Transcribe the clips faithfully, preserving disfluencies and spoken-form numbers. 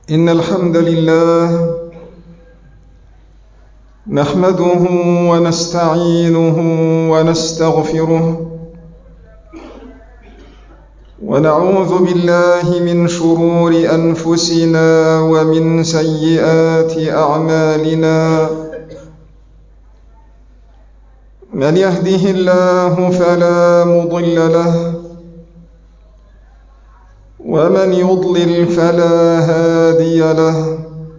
إن الحمد لله نحمده ونستعينه ونستغفره ونعوذ بالله من شرور أنفسنا ومن سيئات أعمالنا. من يهده الله فلا مضل له ومن يضلل فلا هادي له،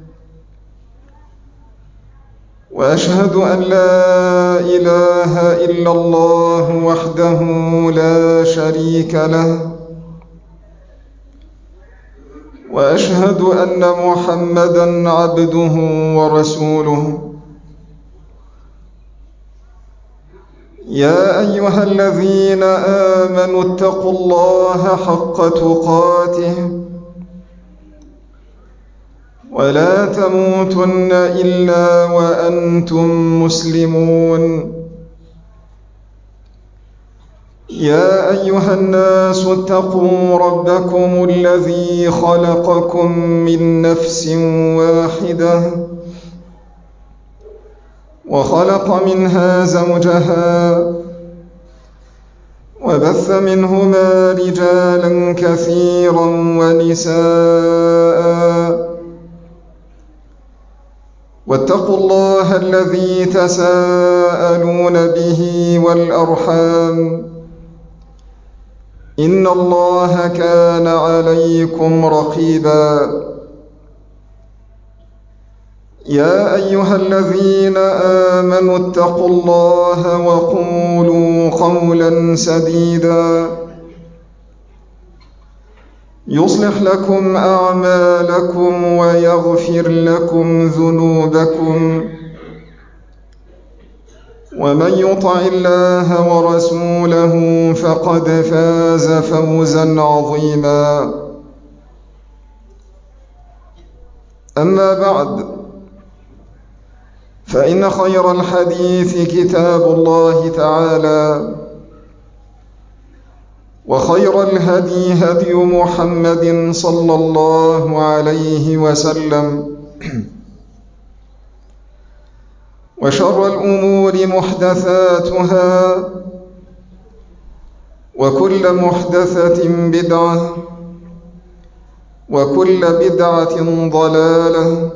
وأشهد أن لا إله إلا الله وحده لا شريك له، وأشهد أن محمدًا عبده ورسوله. يا أيها الذين آمنوا اتقوا الله حق تقاته ولا تموتن إلا وأنتم مسلمون. يا أيها الناس اتقوا ربكم الذي خلقكم من نفس واحدة وخلق منها زوجها وبث منهما رجالا كثيرا ونساء، واتقوا الله الذي تساءلون به والأرحام إن الله كان عليكم رقيبا. يا أيها الذين آمنوا اتقوا الله وقولوا قولا سديدا يصلح لكم أعمالكم ويغفر لكم ذنوبكم، ومن يطع الله ورسوله فقد فاز فوزا عظيما. أما بعد، فإن خير الحديث كتاب الله تعالى، وخير الهدي هدي محمد صلى الله عليه وسلم، وشر الأمور محدثاتها، وكل محدثة بدعة، وكل بدعة ضلالة،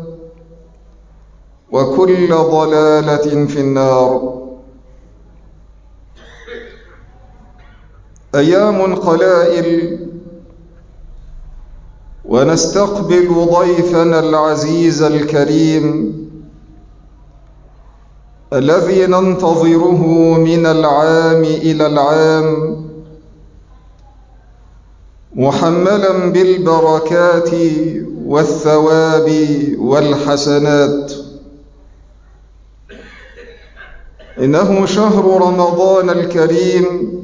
وكل ضلالة في النار. أيام قلائل ونستقبل ضيفنا العزيز الكريم الذي ننتظره من العام إلى العام، محملا بالبركات والثواب والحسنات. إنه شهر رمضان الكريم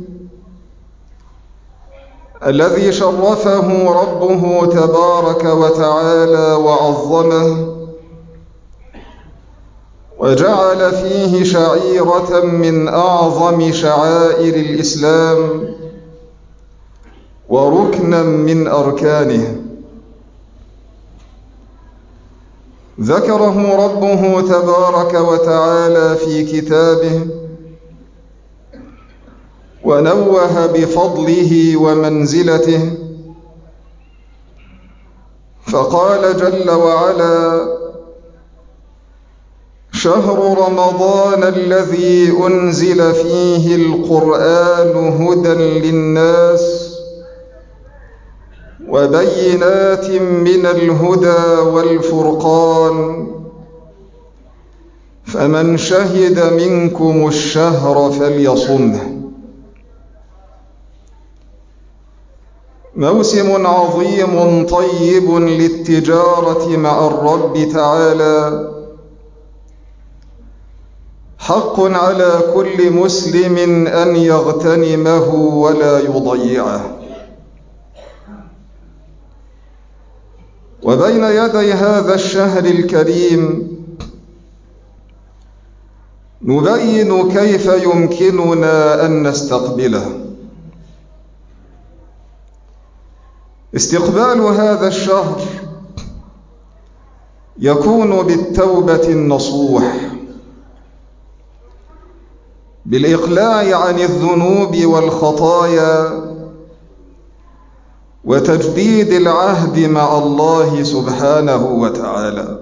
الذي شرفه ربه تبارك وتعالى وعظمه، وجعل فيه شعيرة من أعظم شعائر الإسلام وركنا من أركانه. ذكره ربه تبارك وتعالى في كتابه، ونوه بفضله ومنزلته، فقال جل وعلا: شهر رمضان الذي أنزل فيه القرآن هدى للناس وبينات من الهدى والفرقان، فمن شهد منكم الشهر فليصمه. موسم عظيم طيب للتجارة مع الرب تعالى، حق على كل مسلم أن يغتنمه ولا يضيعه. وبين يدي هذا الشهر الكريم نبين كيف يمكننا أن نستقبله. استقبال هذا الشهر يكون بالتوبة النصوح، بالإقلاع عن الذنوب والخطايا، وتجديد العهد مع الله سبحانه وتعالى.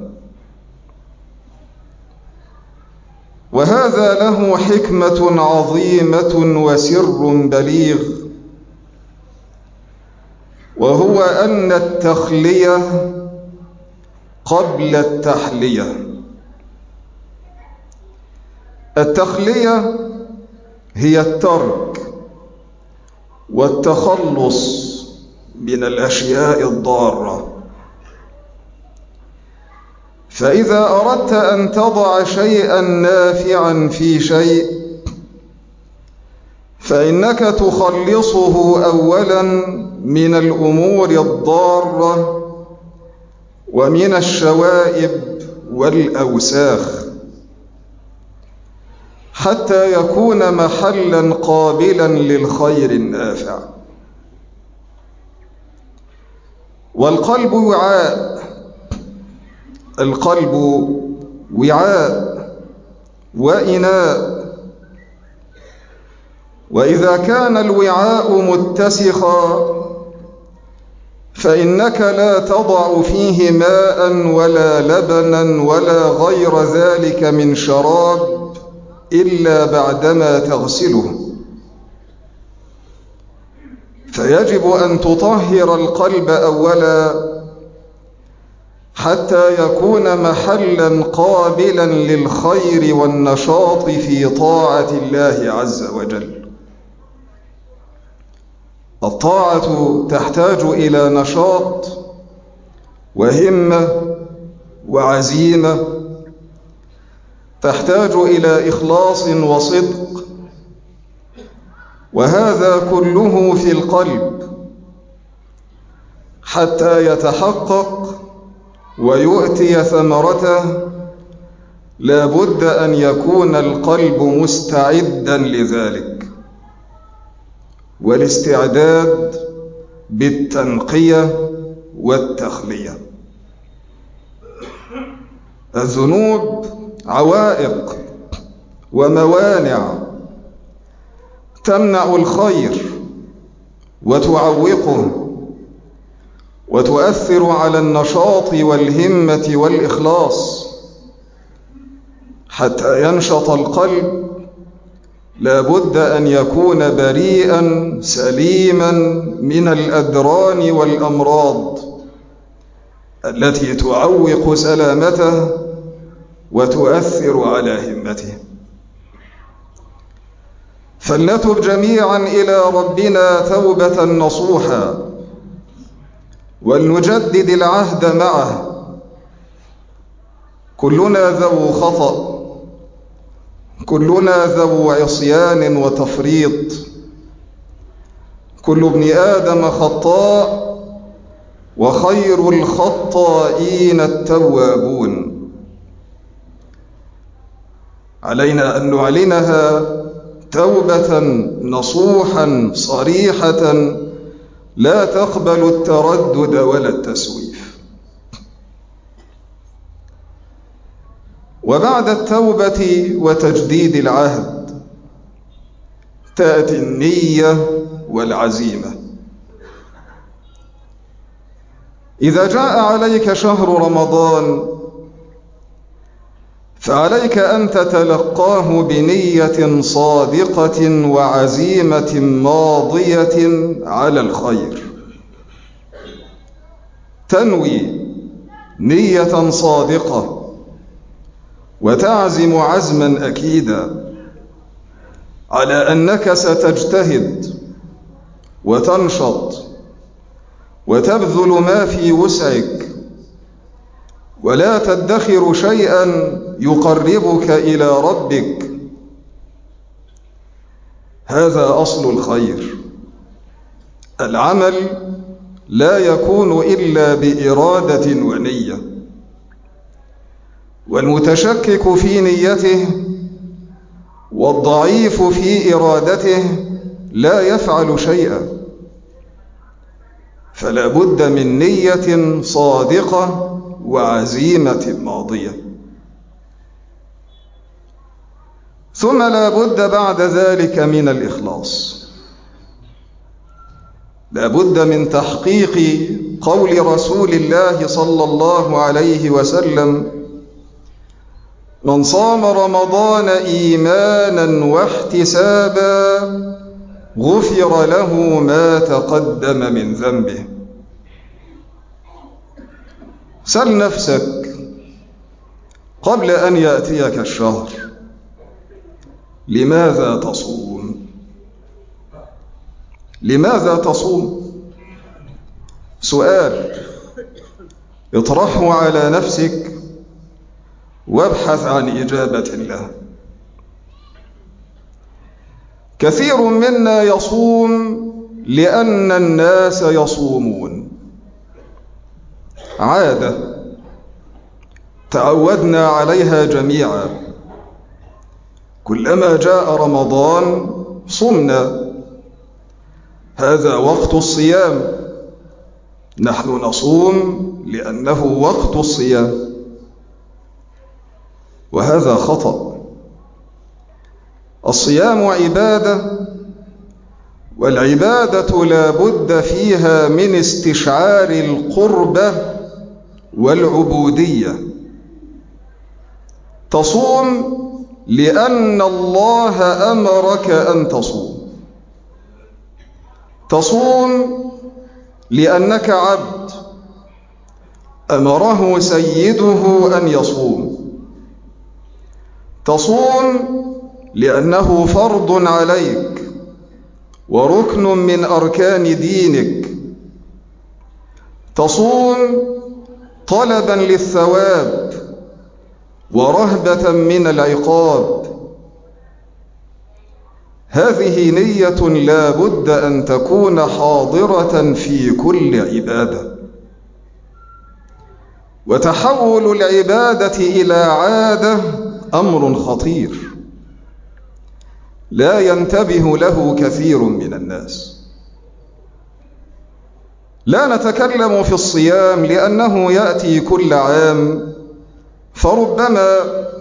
وهذا له حكمة عظيمة وسر بليغ، وهو أن التخلية قبل التحلية. التخلية هي الترك والتخلص من الأشياء الضارة. فإذا أردت أن تضع شيئا نافعا في شيء فإنك تخلصه أولا من الأمور الضارة ومن الشوائب والأوساخ، حتى يكون محلا قابلا للخير النافع. والقلب وعاء، القلب وعاء وإناء، وإذا كان الوعاء متسخا فإنك لا تضع فيه ماء ولا لبنا ولا غير ذلك من شراب إلا بعدما تغسله. فيجب أن تطهر القلب أولا حتى يكون محلا قابلا للخير والنشاط في طاعة الله عز وجل. الطاعة تحتاج إلى نشاط وهمة وعزيمة، تحتاج إلى إخلاص وصدق، وهذا كله في القلب حتى يتحقق ويؤتي ثمرته. لا بد أن يكون القلب مستعدا لذلك، والاستعداد بالتنقية والتخلية. الذنوب عوائق وموانع تمنع الخير وتعوقه وتؤثر على النشاط والهمة والإخلاص. حتى ينشط القلب لا بد أن يكون بريئا سليما من الأدران والأمراض التي تعوق سلامته وتؤثر على همته. فلنتب جميعا إلى ربنا توبة نصوحا، ولنجدد العهد معه. كلنا ذو خطأ، كلنا ذو عصيان وتفريط، كل ابن آدم خطاء، وخير الخطائين التوابون. علينا أن نعلنها توبة نصوحا صريحة لا تقبل التردد ولا التسويف. وبعد التوبة وتجديد العهد تأتي النية والعزيمة. إذا جاء عليك شهر رمضان فعليك أن تتلقاه بنية صادقة وعزيمة ماضية على الخير. تنوي نية صادقة وتعزم عزما أكيدا على أنك ستجتهد وتنشط وتبذل ما في وسعك، ولا تدخر شيئا يقربك إلى ربك. هذا أصل الخير. العمل لا يكون إلا بإرادة ونية، والمتشكك في نيته والضعيف في إرادته لا يفعل شيئا. فلا بد من نية صادقة وعزيمة ماضية. ثم لا بد بعد ذلك من الإخلاص، لا بد من تحقيق قول رسول الله صلى الله عليه وسلم: من صام رمضان إيمانا واحتسابا غفر له ما تقدم من ذنبه. سل نفسك قبل أن يأتيك الشهر: لماذا تصوم؟ لماذا تصوم؟ سؤال اطرحه على نفسك وابحث عن إجابة له. كثير منا يصوم لأن الناس يصومون، عادة تعودنا عليها جميعا. كلما جاء رمضان صمنا، هذا وقت الصيام، نحن نصوم لأنه وقت الصيام، وهذا خطأ. الصيام عبادة، والعبادة لا بد فيها من استشعار القربة والعبودية. تصوم لأن الله أمرك أن تصوم، تصوم لأنك عبد أمره سيده أن يصوم، تصوم لأنه فرض عليك وركن من أركان دينك، تصوم طلبا للثواب ورهبة من العقاب. هذه نية لا بد أن تكون حاضرة في كل عبادة. وتحول العبادة إلى عادة أمر خطير لا ينتبه له كثير من الناس. لا نتكلم في الصيام لأنه يأتي كل عام، فربما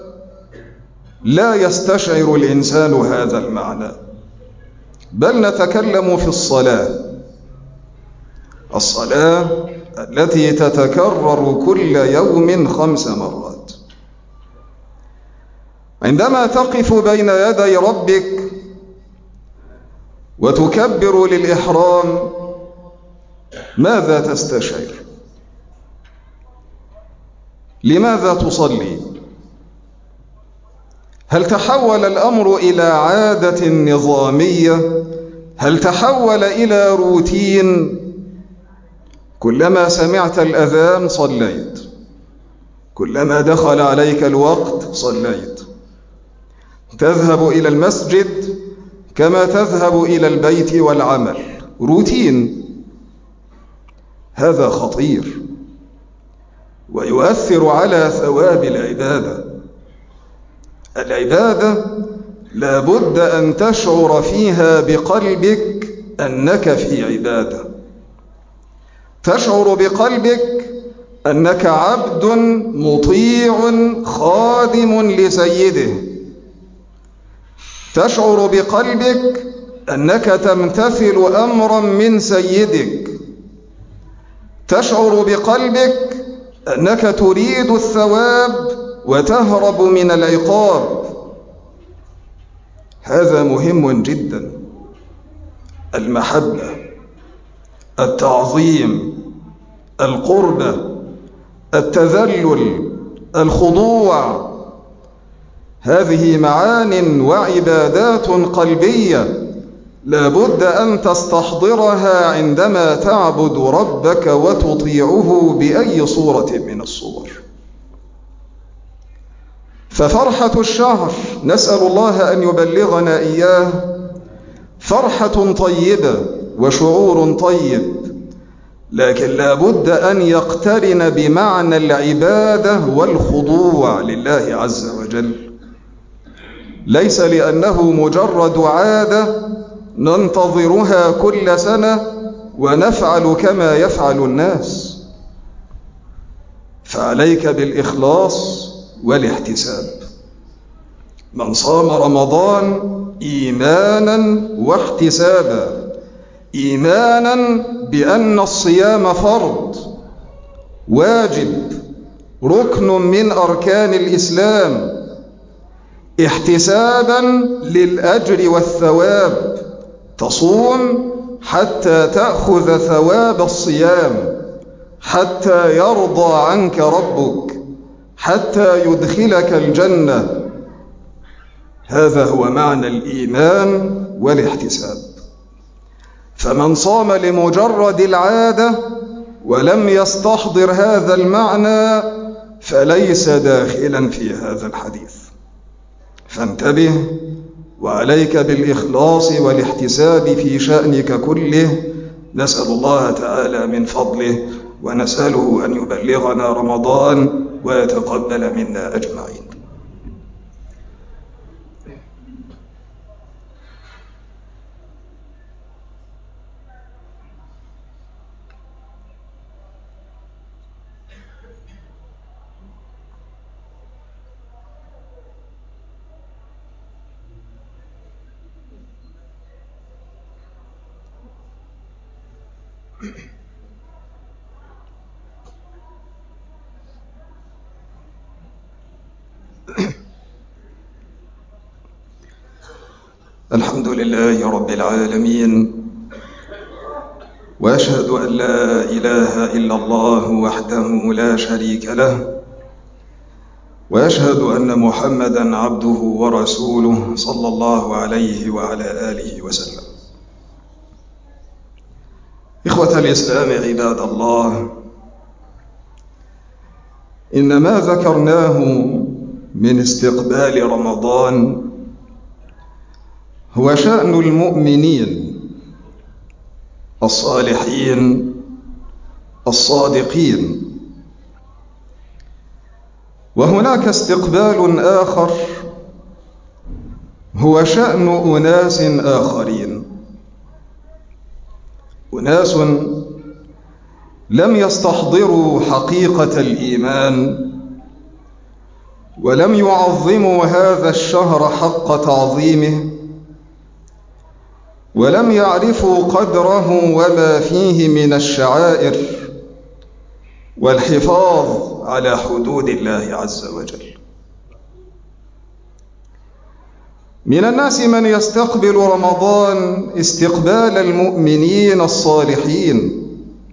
لا يستشعر الإنسان هذا المعنى، بل نتكلم في الصلاة، الصلاة التي تتكرر كل يوم خمس مرات. عندما تقف بين يدي ربك وتكبر للإحرام ماذا تستشعر؟ لماذا تصلي؟ هل تحول الأمر إلى عادة نظامية؟ هل تحول إلى روتين؟ كلما سمعت الأذان صليت، كلما دخل عليك الوقت صليت، تذهب إلى المسجد كما تذهب إلى البيت والعمل، روتين. هذا خطير ويؤثر على ثواب العبادة. العبادة لا بد أن تشعر فيها بقلبك أنك في عبادة، تشعر بقلبك أنك عبد مطيع خادم لسيده، تشعر بقلبك أنك تمتثل أمرا من سيدك، تشعر بقلبك أنك تريد الثواب وتهرب من العقاب. هذا مهم جدا. المحبة، التعظيم، القربة، التذلل، الخضوع، هذه معان وعبادات قلبية لا بد أن تستحضرها عندما تعبد ربك وتطيعه بأي صورة من الصور. ففرحة الشهر نسأل الله أن يبلغنا إياه فرحة طيبة وشعور طيب، لكن لا بد أن يقترن بمعنى العبادة والخضوع لله عز وجل، ليس لأنه مجرد عادة ننتظرها كل سنة ونفعل كما يفعل الناس. فعليك بالإخلاص والاحتساب. من صام رمضان إيمانا واحتسابا، إيمانا بأن الصيام فرض واجب ركن من أركان الإسلام، احتسابا للأجر والثواب، تصوم حتى تأخذ ثواب الصيام، حتى يرضى عنك ربك، حتى يدخلك الجنة. هذا هو معنى الإيمان والاحتساب. فمن صام لمجرد العادة ولم يستحضر هذا المعنى فليس داخلا في هذا الحديث. فانتبه، وعليك بالإخلاص والاحتساب في شأنك كله. نسأل الله تعالى من فضله ونسأله أن يبلغنا رمضان ويتقبل منا أجمعين. الحمد لله رب العالمين، وأشهد أن لا إله إلا الله وحده لا شريك له، وأشهد أن محمدًا عبده ورسوله صلى الله عليه وعلى آله وسلم. إخوة الإسلام عباد الله، إن ما ذكرناه من استقبال رمضان هو شأن المؤمنين الصالحين الصادقين، وهناك استقبال آخر هو شأن أناس آخرين، أناس لم يستحضروا حقيقة الإيمان ولم يعظموا هذا الشهر حق تعظيمه، ولم يعرفوا قدره وما فيه من الشعائر والحفاظ على حدود الله عز وجل. من الناس من يستقبل رمضان استقبال المؤمنين الصالحين،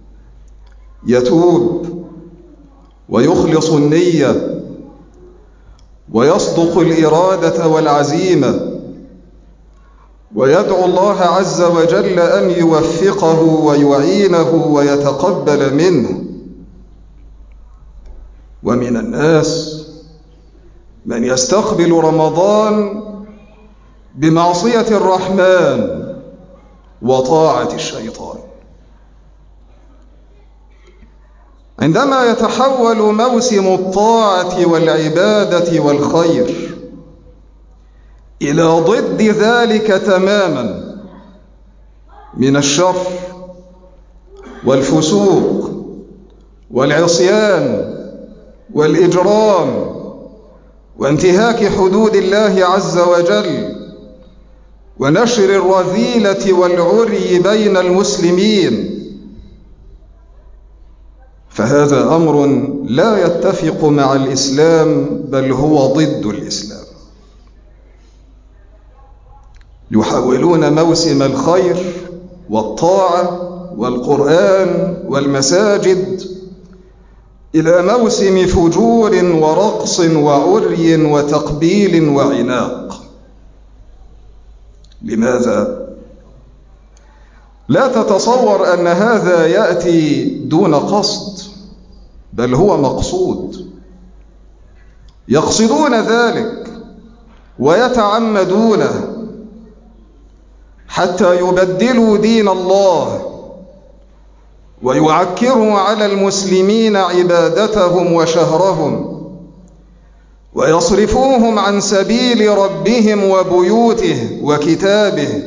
يتوب ويخلص النية ويصدق الإرادة والعزيمة، ويدعو الله عز وجل أن يوفقه ويعينه ويتقبل منه. ومن الناس من يستقبل رمضان بمعصية الرحمن وطاعة الشيطان. عندما يتحول موسم الطاعة والعبادة والخير إلى ضد ذلك تماما من الشر والفسوق والعصيان والإجرام وانتهاك حدود الله عز وجل ونشر الرذيلة والعري بين المسلمين، فهذا أمر لا يتفق مع الإسلام، بل هو ضد الإسلام. يحولون موسم الخير والطاعة والقرآن والمساجد إلى موسم فجور ورقص وعري وتقبيل وعناق. لماذا؟ لا تتصور أن هذا يأتي دون قصد، بل هو مقصود. يقصدون ذلك ويتعمدونه حتى يبدلوا دين الله ويعكروا على المسلمين عبادتهم وشهرهم ويصرفوهم عن سبيل ربهم وبيوته وكتابه.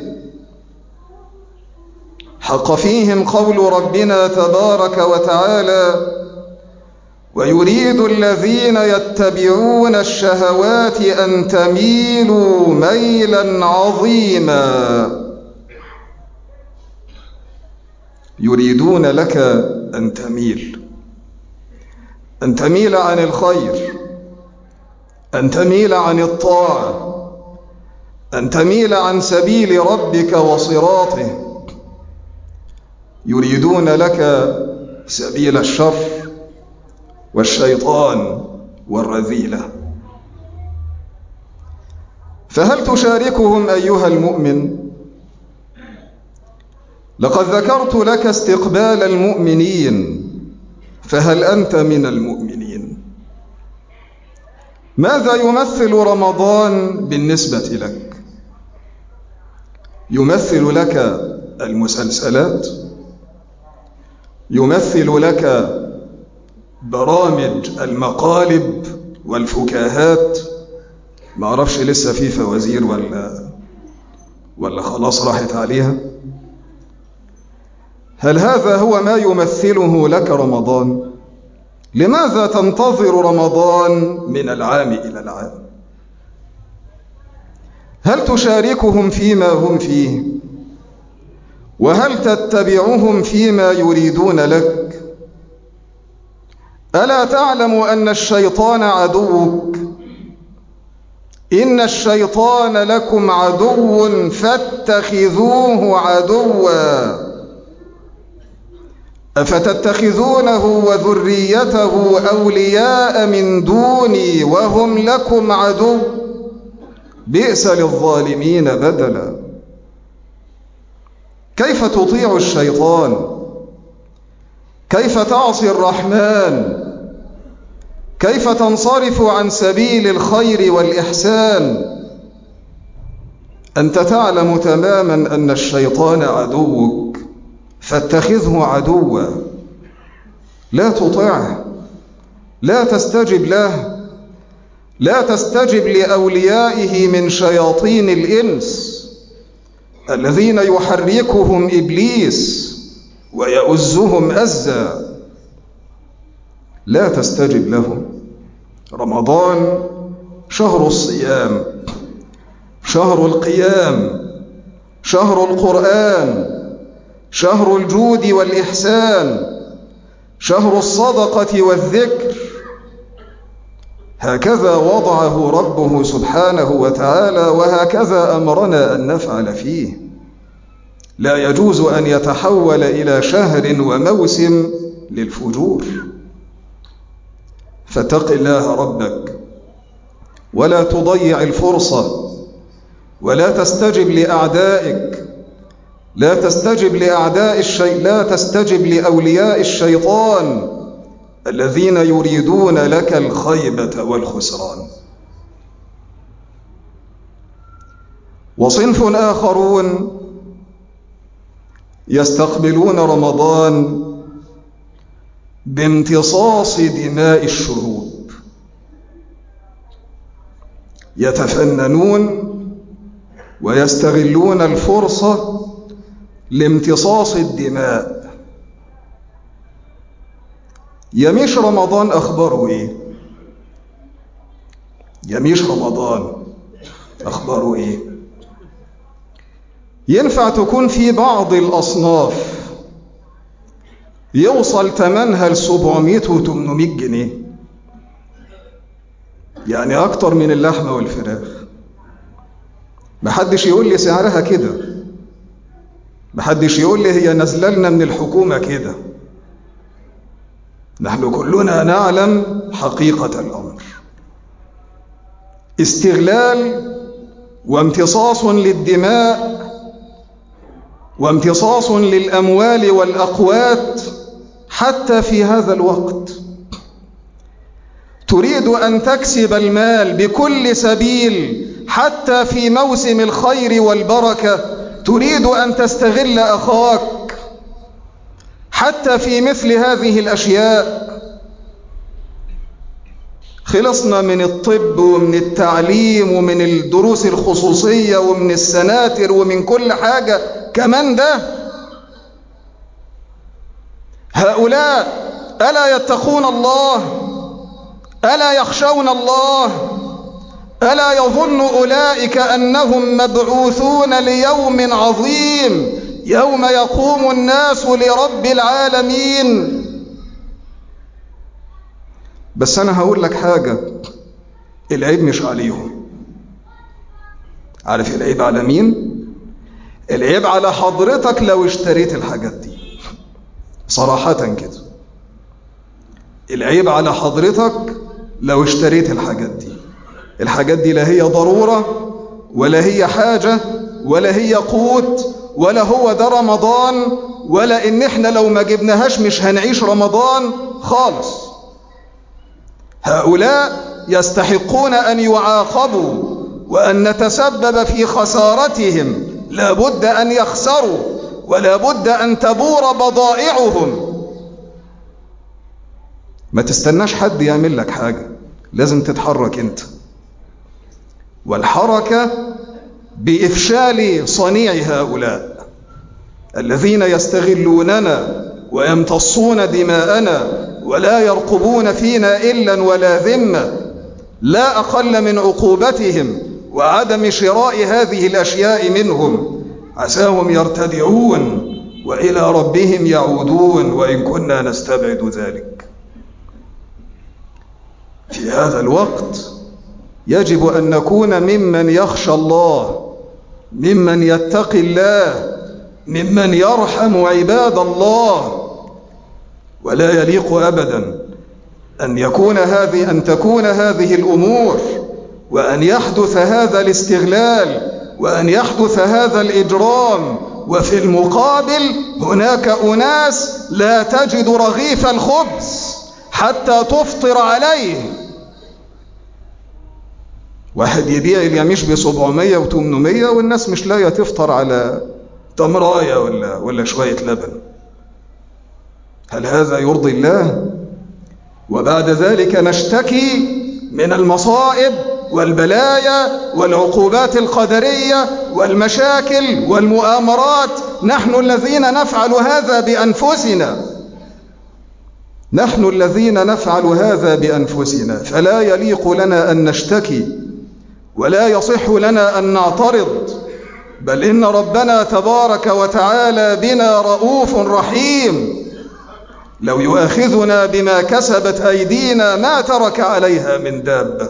حق فيهم قول ربنا تبارك وتعالى: ويريد الذين يتبعون الشهوات أن تميلوا ميلا عظيما. يريدون لك أن تميل، أن تميل عن الخير، أن تميل عن الطاعة، أن تميل عن سبيل ربك وصراطه. يريدون لك سبيل الشر والشيطان والرذيلة. فهل تشاركهم أيها المؤمن؟ لقد ذكرت لك استقبال المؤمنين، فهل أنت من المؤمنين؟ ماذا يمثل رمضان بالنسبة لك؟ يمثل لك المسلسلات؟ يمثل لك برامج المقالب والفكاهات؟ ما أعرفش لسه في فوازير ولا ولا خلاص راحت عليها. هل هذا هو ما يمثله لك رمضان؟ لماذا تنتظر رمضان من العام إلى العام؟ هل تشاركهم فيما هم فيه؟ وهل تتبعهم فيما يريدون لك؟ ألا تعلم أن الشيطان عدوك؟ إن الشيطان لكم عدو فاتخذوه عدوا. أفتتخذونه وذريته أولياء من دوني وهم لكم عدو؟ بئس للظالمين بدلا. كيف تطيع الشيطان؟ كيف تعصي الرحمن؟ كيف تنصرف عن سبيل الخير والإحسان؟ أنت تعلم تماما أن الشيطان عدوك، فاتخذه عدوا. لا تطعه، لا تستجب له، لا تستجب لأوليائه من شياطين الإنس الذين يحركهم إبليس ويؤزهم أزا. لا تستجب لهم. رمضان شهر الصيام، شهر القيام، شهر القرآن، شهر الجود والإحسان، شهر الصدقة والذكر. هكذا وضعه ربه سبحانه وتعالى، وهكذا أمرنا أن نفعل فيه. لا يجوز أن يتحول إلى شهر وموسم للفجور. فاتق الله ربك، ولا تضيع الفرصة، ولا تستجب لأعدائك، لا تستجب لأعداء الشيء، لا تستجب لأولياء الشيطان الذين يريدون لك الخيبة والخسران. وصنف آخرون يستقبلون رمضان بامتصاص دماء الشعوب، يتفننون ويستغلون الفرصة لامتصاص الدماء. يميش رمضان أخباره إيه؟ يميش رمضان أخباره إيه؟ ينفع تكون في بعض الأصناف يوصل ثمنها لسبعمائة وثمانمائة جنيه، يعني أكتر من اللحمة والفراخ. محدش يقول لي سعرها كده، محدش يقول لي هي نازله لنا من الحكومة كده. نحن كلنا نعلم حقيقة الأمر. استغلال وامتصاص للدماء وامتصاص للأموال والأقوات حتى في هذا الوقت. تريد أن تكسب المال بكل سبيل، حتى في موسم الخير والبركة تريد أن تستغل أخاك حتى في مثل هذه الأشياء. خلصنا من الطب ومن التعليم ومن الدروس الخصوصية ومن السناتر ومن كل حاجة، كمان ده. هؤلاء ألا يتقون الله؟ ألا يخشون الله؟ ألا يظن أولئك أنهم مبعوثون ليوم عظيم يوم يقوم الناس لرب العالمين؟ بس أنا هقول لك حاجة، العيب مش عليهم. عارف العيب على مين؟ العيب على حضرتك لو اشتريت الحاجات دي، صراحة كده. العيب على حضرتك لو اشتريت الحاجات دي. الحاجات دي لا هي ضرورة ولا هي حاجة ولا هي قوت ولا هو ده رمضان، ولا إن إحنا لو ما جبناهاش مش هنعيش رمضان خالص. هؤلاء يستحقون أن يعاقبوا وأن نتسبب في خسارتهم. لا بد أن يخسروا ولا بد أن تبور بضائعهم. ما تستناش حد يعمل لك حاجة، لازم تتحرك انت. والحركة بإفشال صنيع هؤلاء الذين يستغلوننا ويمتصون دماءنا ولا يرقبون فينا إلا ولا ذمة. لا أقل من عقوبتهم وعدم شراء هذه الأشياء منهم. عساهم يرتدعون وإلى ربهم يعودون، وإن كنا نستبعد ذلك. في هذا الوقت يجب أن نكون ممن يخشى الله، ممن يتقي الله، ممن يرحم عباد الله. ولا يليق أبدا أن يكون هذه أن تكون هذه الأمور وأن يحدث هذا الاستغلال وأن يحدث هذا الإجرام، وفي المقابل هناك أناس لا تجد رغيف الخبز حتى تفطر عليه. واحد يبيع اليميش بسبعمية وتمنمية والناس مش لاقيه تفطر على تمراية ولا, ولا شوية لبن. هل هذا يرضي الله؟ وبعد ذلك نشتكي من المصائب والبلايا والعقوبات القدرية والمشاكل والمؤامرات. نحن الذين نفعل هذا بأنفسنا، نحن الذين نفعل هذا بأنفسنا. فلا يليق لنا أن نشتكي ولا يصح لنا أن نعترض، بل إن ربنا تبارك وتعالى بنا رؤوف رحيم. لو يؤاخذنا بما كسبت أيدينا ما ترك عليها من دابة.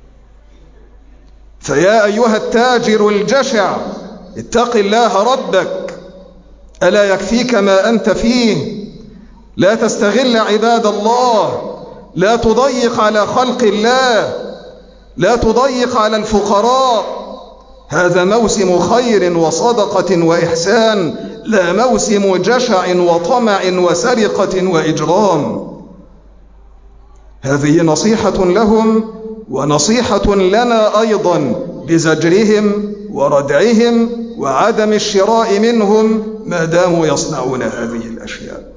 فيا أيها التاجر الجشع اتق الله ربك، ألا يكفيك ما أنت فيه؟ لا تستغل عباد الله، لا تضيق على خلق الله، لا تضيق على الفقراء. هذا موسم خير وصدقة وإحسان، لا موسم جشع وطمع وسرقة وإجرام. هذه نصيحة لهم ونصيحة لنا أيضا بزجرهم وردعهم وعدم الشراء منهم ما داموا يصنعون هذه الأشياء.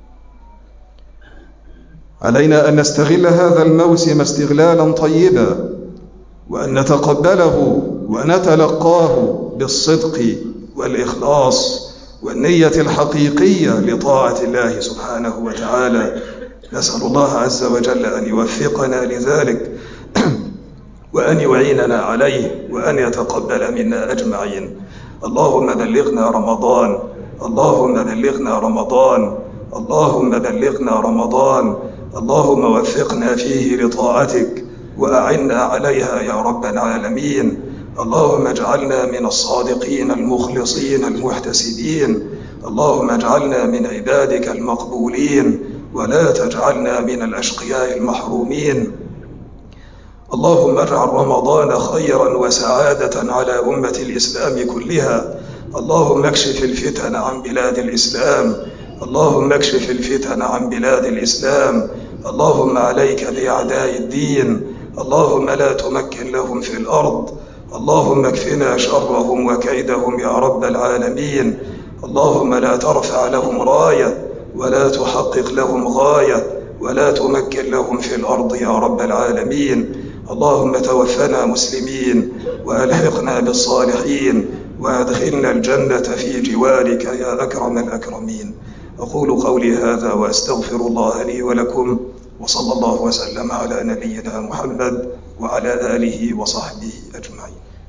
علينا أن نستغل هذا الموسم استغلالا طيبا، وأن نتقبله ونتلقاه بالصدق والإخلاص والنية الحقيقية لطاعة الله سبحانه وتعالى. نسأل الله عز وجل أن يوفقنا لذلك وأن يعيننا عليه وأن يتقبل منا أجمعين. اللهم بلغنا رمضان، اللهم بلغنا رمضان، اللهم بلغنا رمضان. اللهم وفقنا فيه لطاعتك وأعنا عليها يا رب العالمين. اللهم اجعلنا من الصادقين المخلصين المحتسبين. اللهم اجعلنا من عبادك المقبولين ولا تجعلنا من الأشقياء المحرومين. اللهم اجعل رمضان خيرا وسعادة على أمة الإسلام كلها. اللهم اكشف الفتن عن بلاد الإسلام، اللهم اكشف الفتن عن بلاد الإسلام. اللهم عليك بأعداء الدين، اللهم لا تمكن لهم في الأرض. اللهم اكفنا شرهم وكيدهم يا رب العالمين. اللهم لا ترفع لهم راية ولا تحقق لهم غاية ولا تمكن لهم في الأرض يا رب العالمين. اللهم توفنا مسلمين وألحقنا بالصالحين وأدخلنا الجنة في جوارك يا أكرم الأكرمين. أقول قولي هذا وأستغفر الله لي ولكم، وصلى الله وسلم على نبينا محمد وعلى آله وصحبه أجمعين.